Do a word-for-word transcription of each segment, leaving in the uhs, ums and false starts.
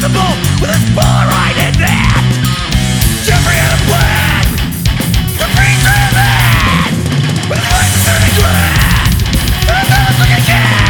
invincible with his Polaroid in hand. Jeffrey had a plan to free man with his life for thirty grand and a motherfucking cat.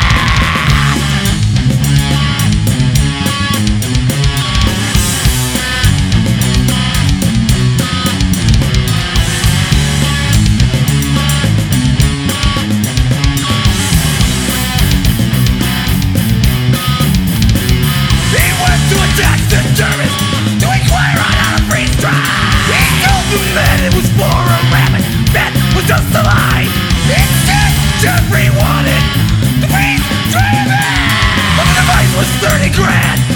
Service to inquire on how to freeze dry. He told the man it was for a rabbit that was just a lie. Instead, Jeffrey wanted to freeze dry a man, but the device was thirty grand.